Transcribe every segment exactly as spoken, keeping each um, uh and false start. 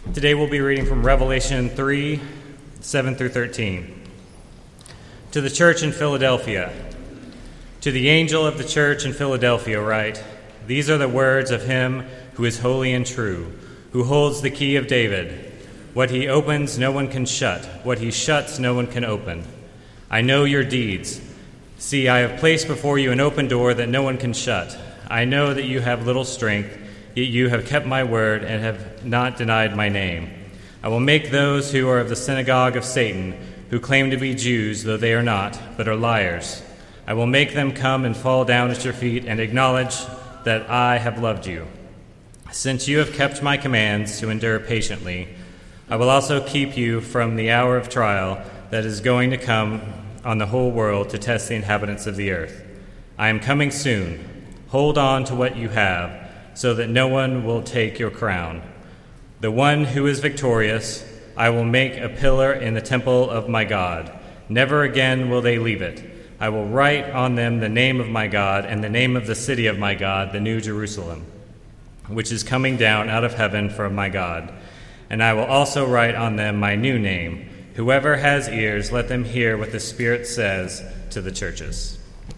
Today we'll be reading from Revelation three, seven through thirteen. To the church in Philadelphia. To the angel of the church in Philadelphia write, These are the words of him who is holy and true, who holds the key of David. What he opens no one can shut, what he shuts no one can open. I know your deeds. See, I have placed before you an open door that no one can shut. I know that you have little strength, yet you have kept my word and have not denied my name. I will make those who are of the synagogue of Satan, who claim to be Jews, though they are not, but are liars. I will make them come and fall down at your feet and acknowledge that I have loved you. Since you have kept my commands to endure patiently, I will also keep you from the hour of trial that is going to come on the whole world to test the inhabitants of the earth. I am coming soon. Hold on to what you have, so that no one will take your crown. The one who is victorious, I will make a pillar in the temple of my God. Never again will they leave it. I will write on them the name of my God and the name of the city of my God, the New Jerusalem, which is coming down out of heaven from my God. And I will also write on them my new name. Whoever has ears, let them hear what the Spirit says to the churches.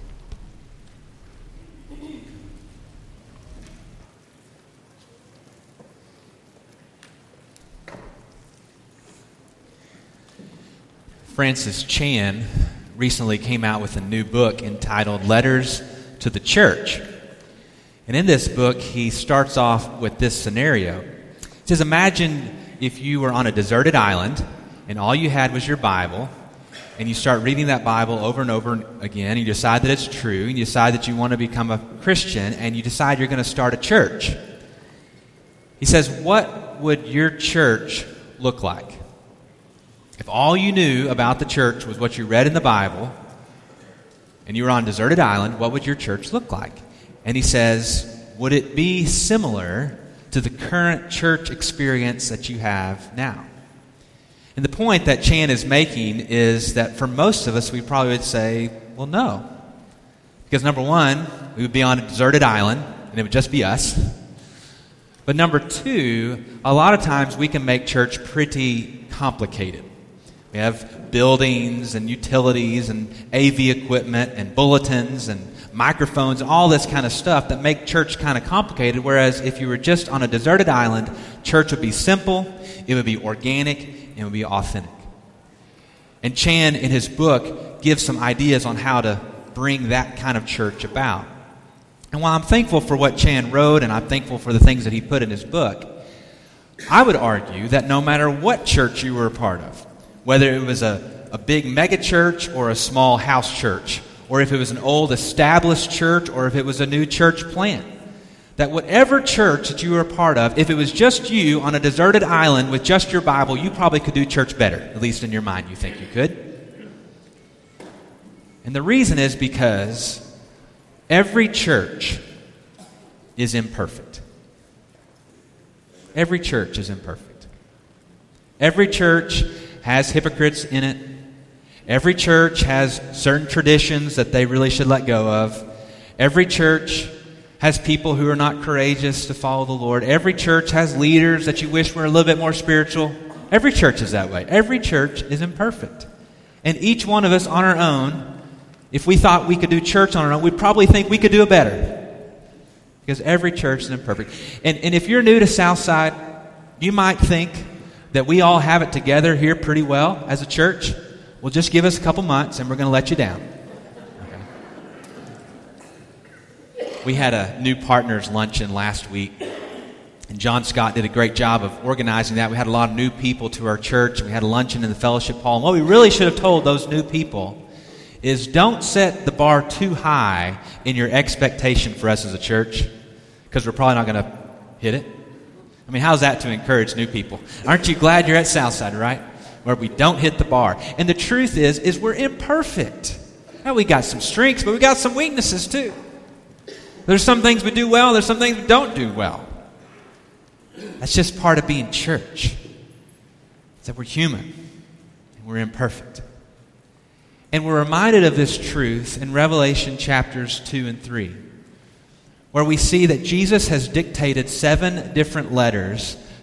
Francis Chan recently came out with a new book entitled Letters to the Church. And in this book, he starts off with this scenario. He says, imagine if you were on a deserted island and all you had was your Bible, and you start reading that Bible over and over again, and you decide that it's true, and you decide that you want to become a Christian, and you decide you're going to start a church. He says, what would your church look like? If all you knew about the church was what you read in the Bible, and you were on a deserted island, what would your church look like? And he says, would it be similar to the current church experience that you have now? And the point that Chan is making is that for most of us, we probably would say, well, no. Because number one, we would be on a deserted island, and it would just be us. But number two, a lot of times we can make church pretty complicated. We have buildings and utilities and A V equipment and bulletins and microphones and all this kind of stuff that make church kind of complicated, whereas if you were just on a deserted island, church would be simple, it would be organic, and it would be authentic. And Chan, in his book, gives some ideas on how to bring that kind of church about. And while I'm thankful for what Chan wrote, and I'm thankful for the things that he put in his book, I would argue that no matter what church you were a part of, whether it was a, a big mega church or a small house church, or if it was an old established church, or if it was a new church plant, that whatever church that you were a part of, if it was just you on a deserted island with just your Bible, you probably could do church better. At least in your mind, you think you could. And the reason is because every church is imperfect. Every church is imperfect. Every church has hypocrites in it. Every church has certain traditions that they really should let go of. Every church has people who are not courageous to follow the Lord. Every church has leaders that you wish were a little bit more spiritual. Every church is that way. Every church is imperfect. And each one of us on our own, if we thought we could do church on our own, we'd probably think we could do it better. Because every church is imperfect. And, and if you're new to Southside, you might think that we all have it together here pretty well as a church. Well, just give us a couple months and we're going to let you down. Okay. We had a new partners luncheon last week, and John Scott did a great job of organizing that. We had a lot of new people to our church, and we had a luncheon in the fellowship hall. And what we really should have told those new people is don't set the bar too high in your expectation for us as a church, because we're probably not going to hit it. I mean, how's that to encourage new people? Aren't you glad you're at Southside, right? Where we don't hit the bar. And the truth is, is we're imperfect. Now, we got some strengths, but we got some weaknesses too. There's some things we do well, there's some things we don't do well. That's just part of being church. It's that we're human and we're imperfect. And we're reminded of this truth in Revelation chapters two and three. where we see that Jesus has dictated seven different letters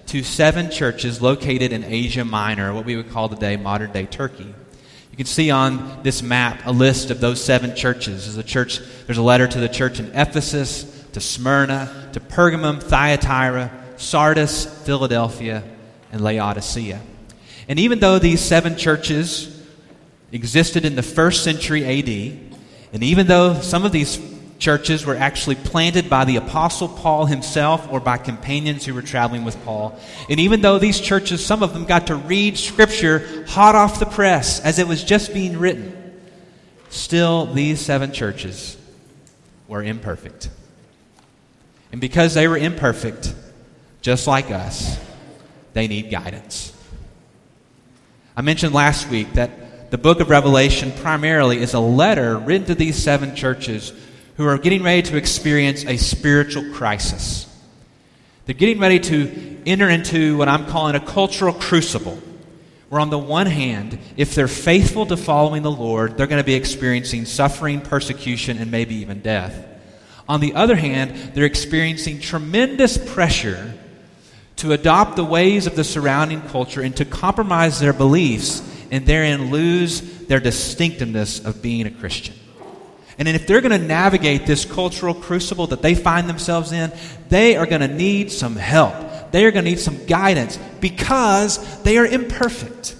to seven churches located in Asia Minor, what we would call today modern-day Turkey. You can see on this map a list of those seven churches. There's a church. There's a letter to the church in Ephesus, to Smyrna, to Pergamum, Thyatira, Sardis, Philadelphia, and Laodicea. And even though these seven churches existed in the first century A D, and even though some of these churches were actually planted by the Apostle Paul himself or by companions who were traveling with Paul, and even though these churches, some of them got to read Scripture hot off the press as it was just being written, still these seven churches were imperfect. And because they were imperfect, just like us, they need guidance. I mentioned last week that the book of Revelation primarily is a letter written to these seven churches who are getting ready to experience a spiritual crisis. They're getting ready to enter into what I'm calling a cultural crucible, where on the one hand, if they're faithful to following the Lord, they're going to be experiencing suffering, persecution, and maybe even death. On the other hand, they're experiencing tremendous pressure to adopt the ways of the surrounding culture and to compromise their beliefs and therein lose their distinctiveness of being a Christian. And then if they're going to navigate this cultural crucible that they find themselves in, they are going to need some help. They are going to need some guidance because they are imperfect.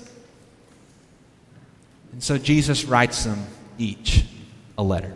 And so Jesus writes them each a letter.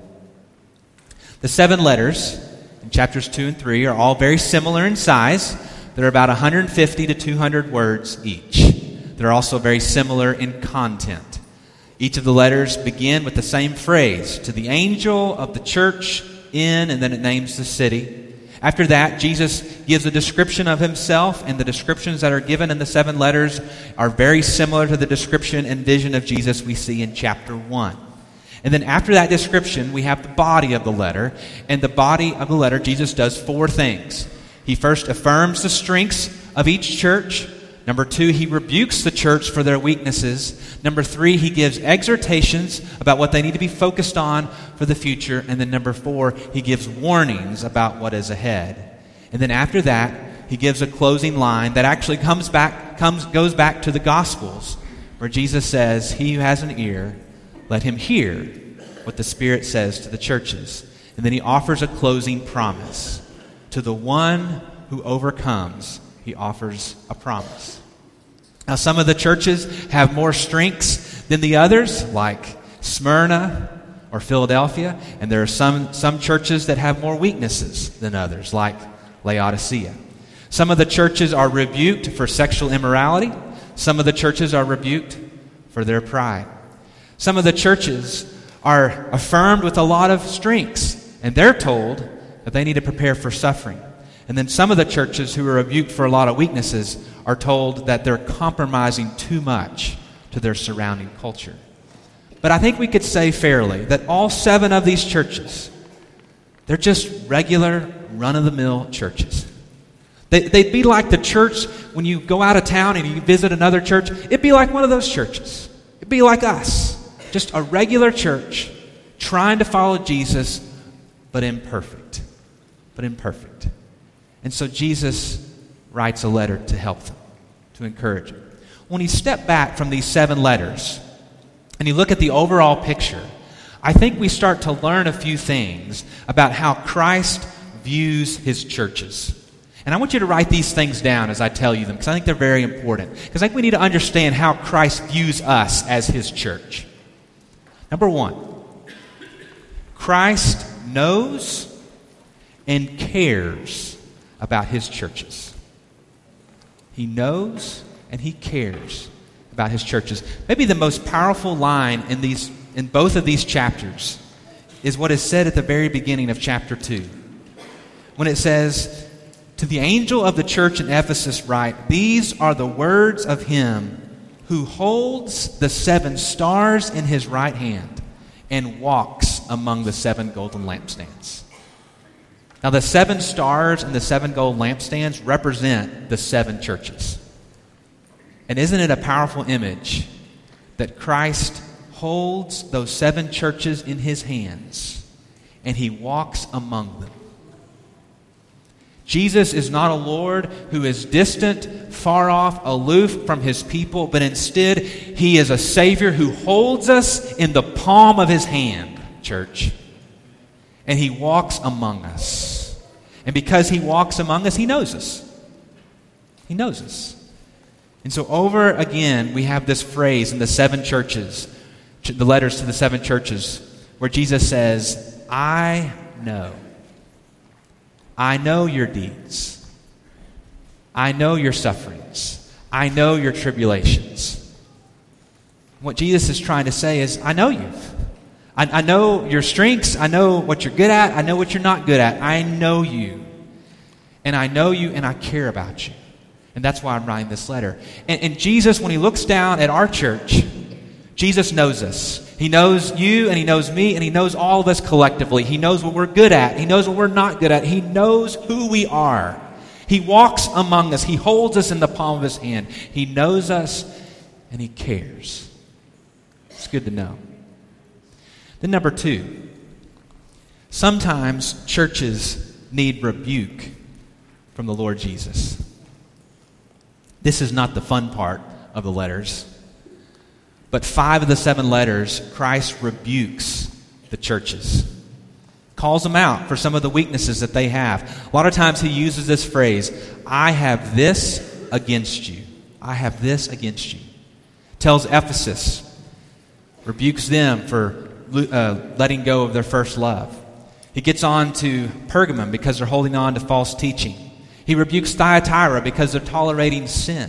The seven letters in chapters two and three are all very similar in size. They're about one hundred fifty to two hundred words each. They're also very similar in content. Each of the letters begin with the same phrase, to the angel of the church in, and then it names the city. After that, Jesus gives a description of himself, and the descriptions that are given in the seven letters are very similar to the description and vision of Jesus we see in chapter one. And then after that description, we have the body of the letter. And the body of the letter, Jesus does four things. He first affirms the strengths of each church. Number two, he rebukes the church for their weaknesses. Number three, he gives exhortations about what they need to be focused on for the future. And then number four, he gives warnings about what is ahead. And then after that, he gives a closing line that actually comes back, comes, goes back to the Gospels, where Jesus says, "He who has an ear, let him hear what the Spirit says to the churches." And then he offers a closing promise. To the one who overcomes, he offers a promise. Now, some of the churches have more strengths than the others, like Smyrna or Philadelphia, and there are some, some churches that have more weaknesses than others, like Laodicea. Some of the churches are rebuked for sexual immorality. Some of the churches are rebuked for their pride. Some of the churches are affirmed with a lot of strengths, and they're told that they need to prepare for suffering. And then some of the churches who are rebuked for a lot of weaknesses are told that they're compromising too much to their surrounding culture. But I think we could say fairly that all seven of these churches, they're just regular, run-of-the-mill churches. They, they'd be like the church when you go out of town and you visit another church. It'd be like one of those churches. It'd be like us, just a regular church trying to follow Jesus, but imperfect. But imperfect. And so Jesus writes a letter to help them, to encourage them. When you step back from these seven letters and you look at the overall picture, I think we start to learn a few things about how Christ views his churches. And I want you to write these things down as I tell you them, because I think they're very important. Because I think we need to understand how Christ views us as his church. Number one, Christ knows and cares about his churches. He knows and he cares about his churches. Maybe the most powerful line in these in both of these chapters is what is said at the very beginning of chapter two. When it says, "To the angel of the church in Ephesus write, these are the words of him who holds the seven stars in his right hand and walks among the seven golden lampstands." Now, the seven stars and the seven gold lampstands represent the seven churches. And isn't it a powerful image that Christ holds those seven churches in his hands and he walks among them? Jesus is not a Lord who is distant, far off, aloof from his people, but instead he is a Savior who holds us in the palm of his hand, church. And he walks among us. And because he walks among us, he knows us. He knows us. And so over again, we have this phrase in the seven churches, the letters to the seven churches, where Jesus says, I know. I know your deeds. I know your sufferings. I know your tribulations. What Jesus is trying to say is, I know you. I, I know your strengths. I know what you're good at. I know what you're not good at. I know you. And I know you and I care about you. And that's why I'm writing this letter. And, and Jesus, when he looks down at our church, Jesus knows us. He knows you and he knows me and he knows all of us collectively. He knows what we're good at. He knows what we're not good at. He knows who we are. He walks among us. He holds us in the palm of his hand. He knows us and he cares. It's good to know. Then number two, sometimes churches need rebuke from the Lord Jesus. This is not the fun part of the letters. But five of the seven letters, Christ rebukes the churches. Calls them out for some of the weaknesses that they have. A lot of times he uses this phrase, I have this against you. I have this against you. Tells Ephesus, rebukes them for uh, letting go of their first love. He gets on to Pergamum because they're holding on to false teaching. He rebukes Thyatira because they're tolerating sin.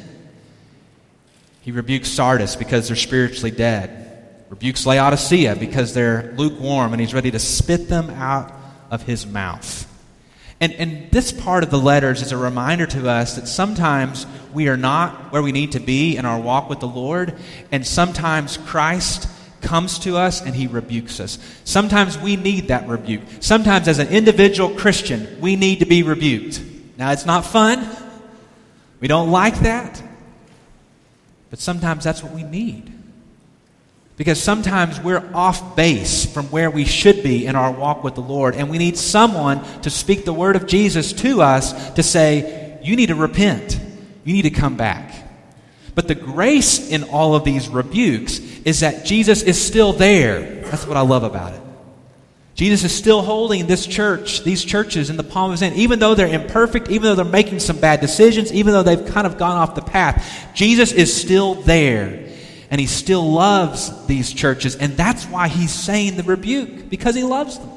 He rebukes Sardis because they're spiritually dead. Rebukes Laodicea because they're lukewarm and he's ready to spit them out of his mouth. And, and this part of the letters is a reminder to us that sometimes we are not where we need to be in our walk with the Lord, and sometimes Christ comes to us and he rebukes us. Sometimes we need that rebuke. Sometimes as an individual Christian, we need to be rebuked. Now, it's not fun. We don't like that. But sometimes that's what we need. Because sometimes we're off base from where we should be in our walk with the Lord. And we need someone to speak the word of Jesus to us to say, you need to repent. You need to come back. But the grace in all of these rebukes is that Jesus is still there. That's what I love about it. Jesus is still holding this church, these churches in the palm of his hand. Even though they're imperfect, even though they're making some bad decisions, even though they've kind of gone off the path, Jesus is still there. And he still loves these churches. And that's why he's saying the rebuke, because he loves them.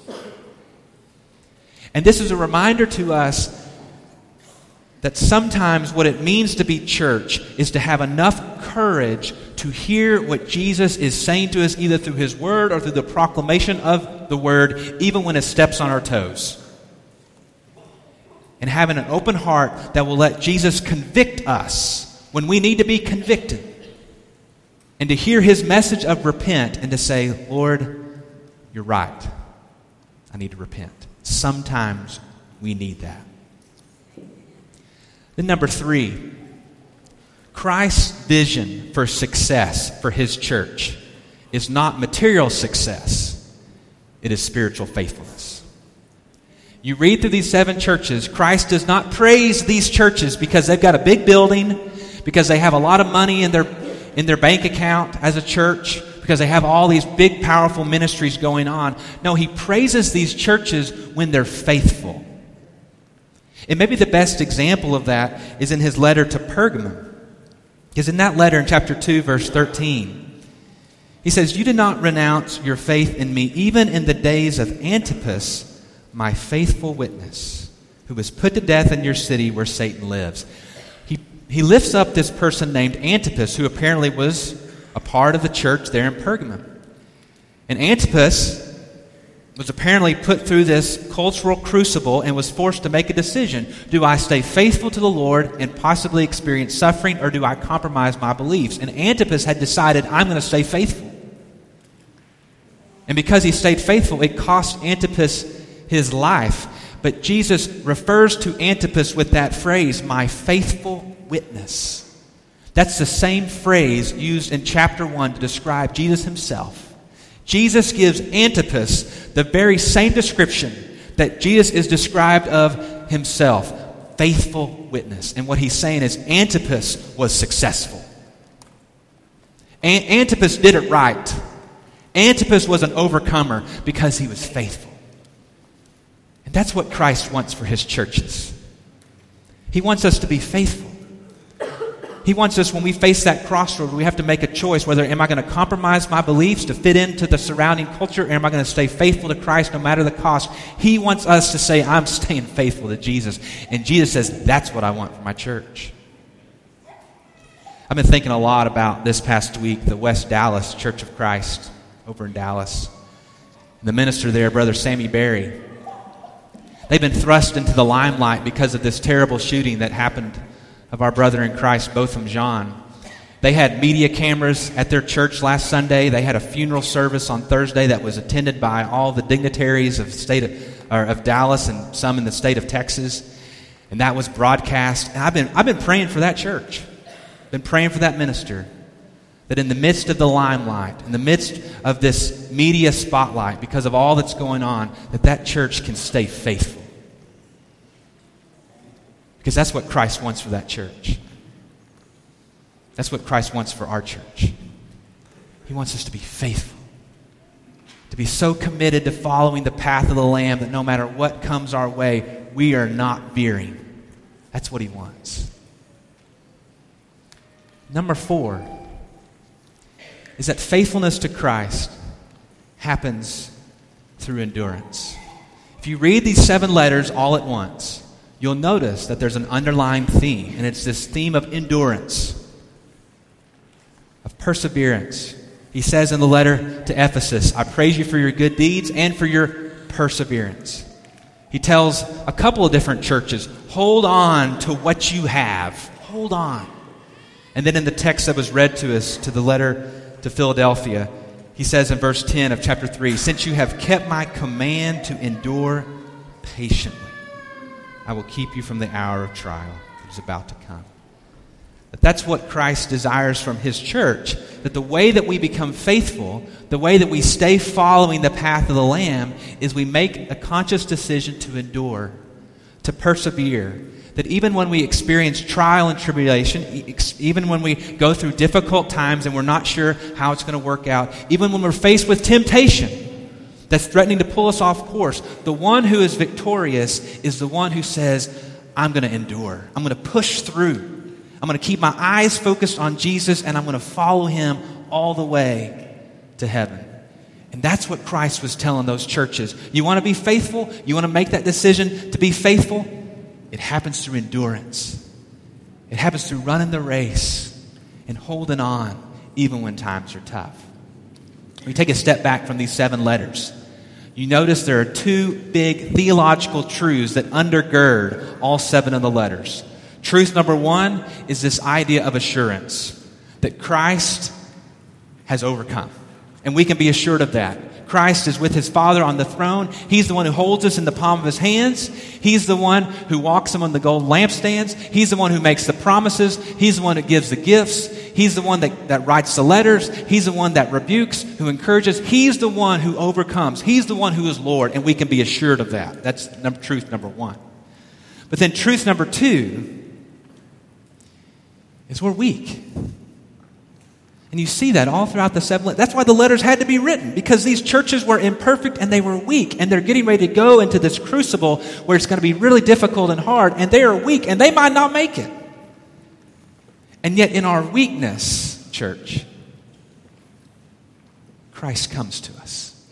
And this is a reminder to us that sometimes what it means to be church is to have enough courage to hear what Jesus is saying to us, either through his word or through the proclamation of the word, even when it steps on our toes. And having an open heart that will let Jesus convict us when we need to be convicted. And to hear his message of repent and to say, Lord, you're right. I need to repent. Sometimes we need that. Then number three, Christ's vision for success for his church is not material success. It is spiritual faithfulness. You read through these seven churches, Christ does not praise these churches because they've got a big building, because they have a lot of money in their, in their bank account as a church, because they have all these big, powerful ministries going on. No, he praises these churches when they're faithful. And maybe the best example of that is in his letter to Pergamum. Because in that letter in chapter two, verse thirteen, he says, you did not renounce your faith in me, even in the days of Antipas, my faithful witness, who was put to death in your city where Satan lives. He, he lifts up this person named Antipas, who apparently was a part of the church there in Pergamum. And Antipas was apparently put through this cultural crucible and was forced to make a decision. Do I stay faithful to the Lord and possibly experience suffering, or do I compromise my beliefs? And Antipas had decided, I'm going to stay faithful. And because he stayed faithful, it cost Antipas his life. But Jesus refers to Antipas with that phrase, my faithful witness. That's the same phrase used in chapter one to describe Jesus himself. Jesus gives Antipas the very same description that Jesus is described of himself, faithful witness. And what he's saying is Antipas was successful. An- Antipas did it right. Antipas was an overcomer because he was faithful. And that's what Christ wants for his churches. He wants us to be faithful. He wants us, when we face that crossroad, we have to make a choice whether am I going to compromise my beliefs to fit into the surrounding culture, or am I going to stay faithful to Christ no matter the cost? He wants us to say, I'm staying faithful to Jesus. And Jesus says, that's what I want for my church. I've been thinking a lot about this past week, the West Dallas Church of Christ over in Dallas. The minister there, Brother Sammy Berry, they've been thrust into the limelight because of this terrible shooting that happened of our brother in Christ, Botham Jean. They had media cameras at their church last Sunday. They had a funeral service on Thursday that was attended by all the dignitaries of the state of, or of Dallas and some in the state of Texas. And that was broadcast. And I've been I've been praying for that church. Been praying for that minister. That in the midst of the limelight, in the midst of this media spotlight, because of all that's going on, that that church can stay faithful. Because that's what Christ wants for that church. That's what Christ wants for our church. He wants us to be faithful. To be so committed to following the path of the Lamb that no matter what comes our way, we are not veering. That's what he wants. Number four is that faithfulness to Christ happens through endurance. If you read these seven letters all at once, you'll notice that there's an underlying theme, and it's this theme of endurance, of perseverance. He says in the letter to Ephesus, I praise you for your good deeds and for your perseverance. He tells a couple of different churches, hold on to what you have. Hold on. And then in the text that was read to us, to the letter to Philadelphia, he says in verse ten of chapter three, since you have kept my command to endure patiently, I will keep you from the hour of trial that is about to come. But that's what Christ desires from his church, that the way that we become faithful, the way that we stay following the path of the Lamb, is we make a conscious decision to endure, to persevere. That even when we experience trial and tribulation, even when we go through difficult times and we're not sure how it's going to work out, even when we're faced with temptation that's threatening to pull us off course, the one who is victorious is the one who says, I'm going to endure. I'm going to push through. I'm going to keep my eyes focused on Jesus, and I'm going to follow him all the way to heaven. And that's what Christ was telling those churches. You want to be faithful? You want to make that decision to be faithful? It happens through endurance. It happens through running the race and holding on even when times are tough. We take a step back from these seven letters. You notice there are two big theological truths that undergird all seven of the letters. Truth number one is this idea of assurance, that Christ has overcome. And we can be assured of that. Christ is with his Father on the throne. He's the one who holds us in the palm of his hands. He's the one who walks among the gold lampstands. He's the one who makes the promises. He's the one who gives the gifts. He's the one that, that writes the letters. He's the one that rebukes, who encourages. He's the one who overcomes. He's the one who is Lord, and we can be assured of that. That's number, truth number one. But then truth number two is we're weak. And you see that all throughout the seven letters. That's why the letters had to be written, because these churches were imperfect and they were weak. And they're getting ready to go into this crucible where it's going to be really difficult and hard. And they are weak and they might not make it. And yet in our weakness, church, Christ comes to us.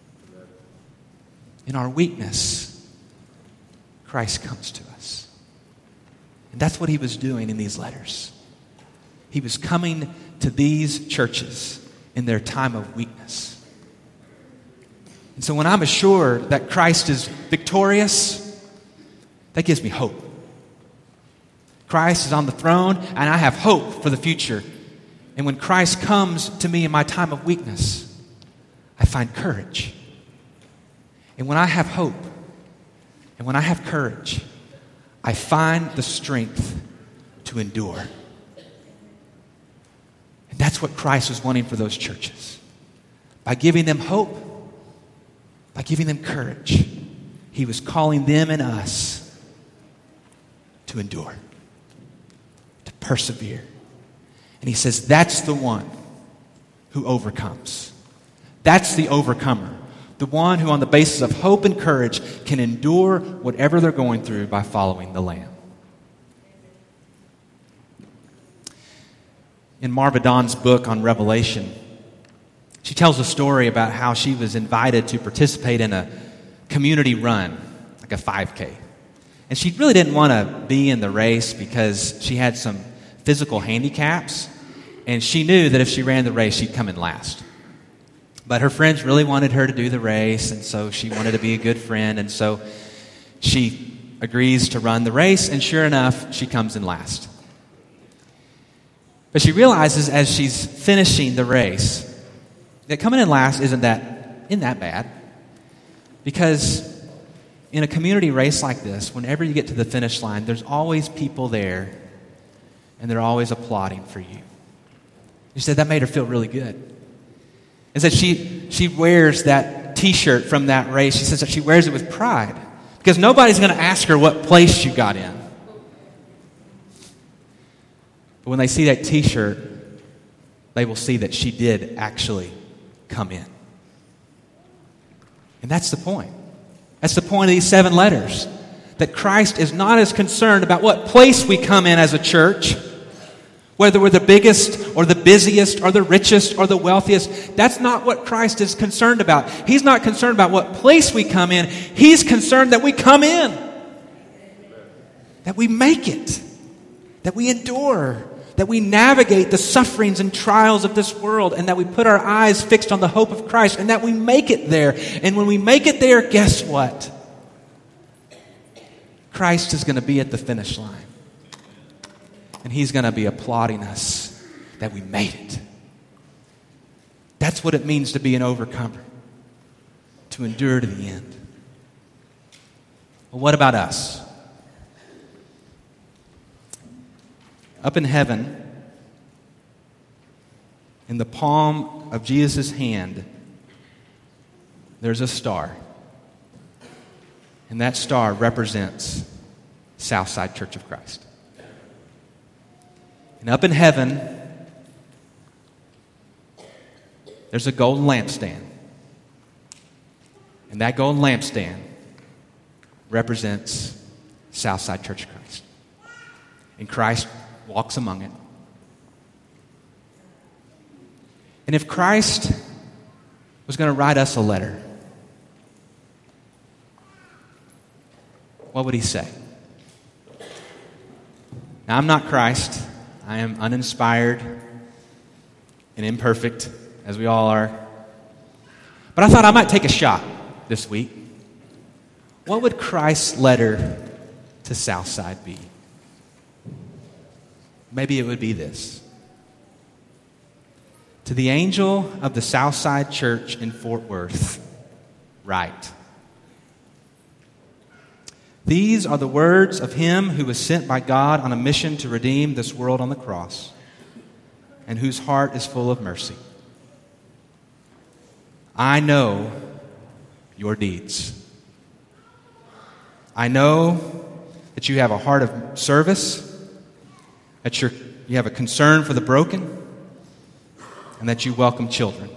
In our weakness, Christ comes to us. And that's what he was doing in these letters. He was coming to these churches in their time of weakness. And so when I'm assured that Christ is victorious, that gives me hope. Christ is on the throne, and I have hope for the future. And when Christ comes to me in my time of weakness, I find courage. And when I have hope, and when I have courage, I find the strength to endure. And that's what Christ was wanting for those churches. By giving them hope, by giving them courage, he was calling them and us to endure, to persevere. And he says that's the one who overcomes. That's the overcomer. The one who on the basis of hope and courage can endure whatever they're going through by following the Lamb. In Marva Dawn's book on Revelation, she tells a story about how she was invited to participate in a community run, like a five K. And she really didn't want to be in the race because she had some physical handicaps, and she knew that if she ran the race, she'd come in last. But her friends really wanted her to do the race, and so she wanted to be a good friend, and so she agrees to run the race, and sure enough, she comes in last. But she realizes as she's finishing the race that coming in last isn't that, isn't that bad. Because in a community race like this, whenever you get to the finish line, there's always people there, and they're always applauding for you. She said that made her feel really good. And said she, she wears that T-shirt from that race. She says that she wears it with pride because nobody's going to ask her what place she got in. But when they see that T-shirt, they will see that she did actually come in. And that's the point. That's the point of these seven letters. That Christ is not as concerned about what place we come in as a church, whether we're the biggest or the busiest or the richest or the wealthiest. That's not what Christ is concerned about. He's not concerned about what place we come in. He's concerned that we come in. That we make it. That we endure. That we navigate the sufferings and trials of this world, and that we put our eyes fixed on the hope of Christ, and that we make it there. And when we make it there, guess what? Christ is going to be at the finish line. And he's going to be applauding us that we made it. That's what it means to be an overcomer. To endure to the end. Well, what about us? Up in heaven, in the palm of Jesus' hand, there's a star. And that star represents Southside Church of Christ. And up in heaven, there's a golden lampstand. And that golden lampstand represents Southside Church of Christ. And Christ walks among it. And if Christ was going to write us a letter, what would he say? Now, I'm not Christ. I am uninspired and imperfect, as we all are. But I thought I might take a shot this week. What would Christ's letter to Southside be? Maybe it would be this. To the angel of the Southside Church in Fort Worth, write. These are the words of him who was sent by God on a mission to redeem this world on the cross, and whose heart is full of mercy. I know your deeds. I know that you have a heart of service, that you're, you have a concern for the broken, and that you welcome children.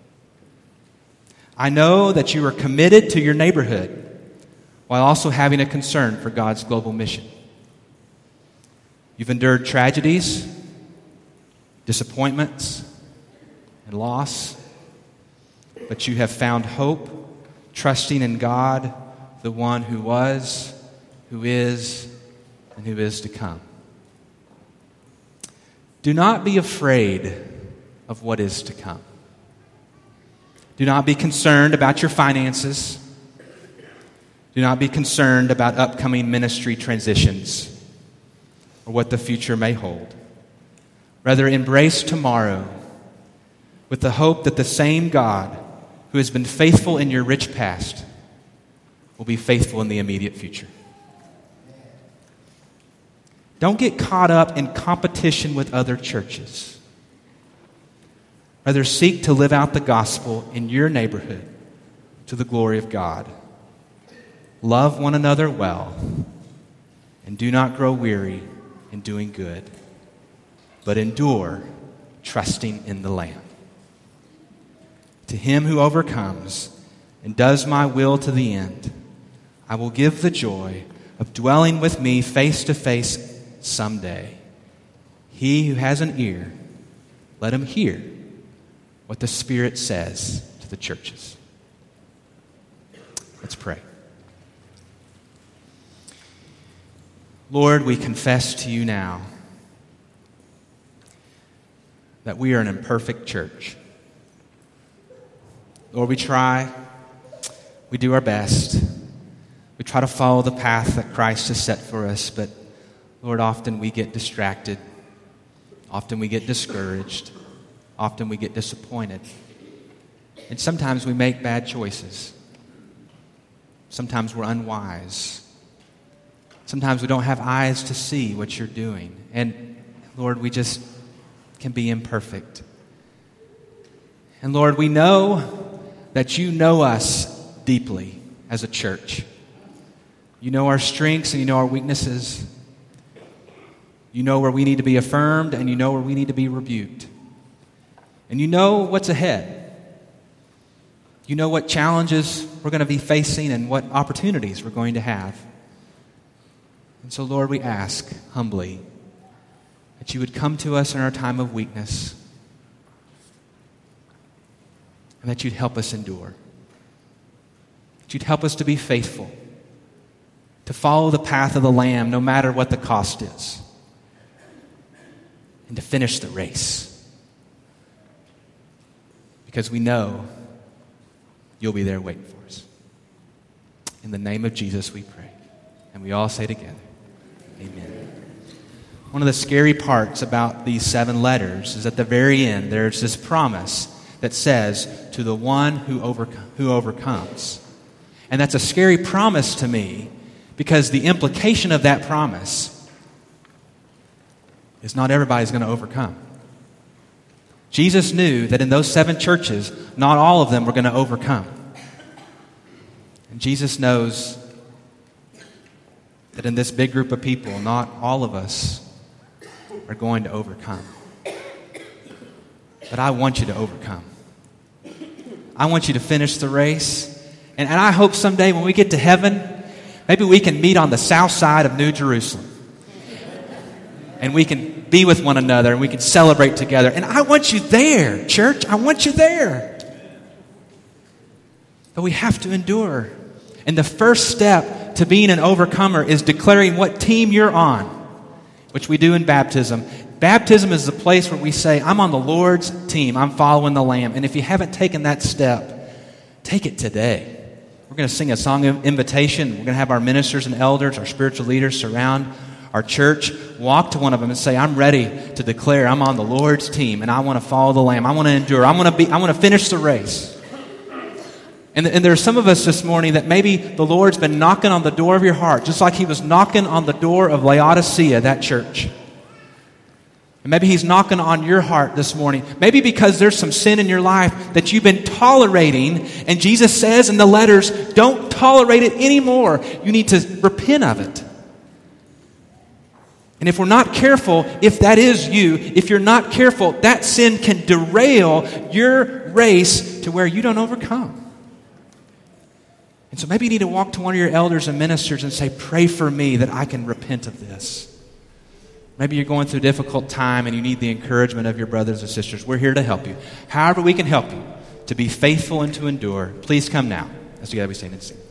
I know that you are committed to your neighborhood while also having a concern for God's global mission. You've endured tragedies, disappointments, and loss, but you have found hope, trusting in God, the one who was, who is, and who is to come. Do not be afraid of what is to come. Do not be concerned about your finances. Do not be concerned about upcoming ministry transitions or what the future may hold. Rather, embrace tomorrow with the hope that the same God who has been faithful in your rich past will be faithful in the immediate future. Don't get caught up in competition with other churches. Rather, seek to live out the gospel in your neighborhood to the glory of God. Love one another well and do not grow weary in doing good, but endure, trusting in the Lamb. To him who overcomes and does my will to the end, I will give the joy of dwelling with me face to face someday. He who has an ear, let him hear what the Spirit says to the churches. Let's pray. Lord, we confess to you now that we are an imperfect church. Lord, we try, we do our best, we try to follow the path that Christ has set for us, but Lord, often we get distracted, often we get discouraged, often we get disappointed, and sometimes we make bad choices. Sometimes we're unwise. Sometimes we don't have eyes to see what you're doing. And Lord, we just can be imperfect. And Lord, we know that you know us deeply as a church. You know our strengths and you know our weaknesses. You know where we need to be affirmed and you know where we need to be rebuked. And you know what's ahead. You know what challenges we're going to be facing and what opportunities we're going to have. And so, Lord, we ask humbly that you would come to us in our time of weakness and that you'd help us endure. That you'd help us to be faithful, to follow the path of the Lamb no matter what the cost is, and to finish the race. Because we know you'll be there waiting for us. In the name of Jesus we pray. And we all say together, amen. One of the scary parts about these seven letters is at the very end, there's this promise that says, to the one who, overco- who overcomes. And that's a scary promise to me because the implication of that promise is not everybody's going to overcome. Jesus knew that in those seven churches, not all of them were going to overcome. And Jesus knows that in this big group of people, not all of us are going to overcome. But I want you to overcome. I want you to finish the race. And, and I hope someday when we get to heaven, maybe we can meet on the south side of New Jerusalem. And we can be with one another and we can celebrate together. And I want you there, church. I want you there. But we have to endure. And the first step to being an overcomer is declaring what team you're on, which we do in baptism. Baptism is the place where we say, I'm on the Lord's team. I'm following the Lamb. And if you haven't taken that step, take it today. We're going to sing a song of invitation. We're going to have our ministers and elders, our spiritual leaders surround our church. Walk to one of them and say, I'm ready to declare I'm on the Lord's team and I want to follow the Lamb. I want to endure. I want to be. I want to finish the race. And, and there are some of us this morning that maybe the Lord's been knocking on the door of your heart, just like he was knocking on the door of Laodicea, that church. And maybe he's knocking on your heart this morning. Maybe because there's some sin in your life that you've been tolerating, and Jesus says in the letters, don't tolerate it anymore. You need to repent of it. And if we're not careful, if that is you, if you're not careful, that sin can derail your race to where you don't overcome. And so maybe you need to walk to one of your elders and ministers and say, pray for me that I can repent of this. Maybe you're going through a difficult time and you need the encouragement of your brothers and sisters. We're here to help you. However we can help you to be faithful and to endure, please come now as together we stand and sing.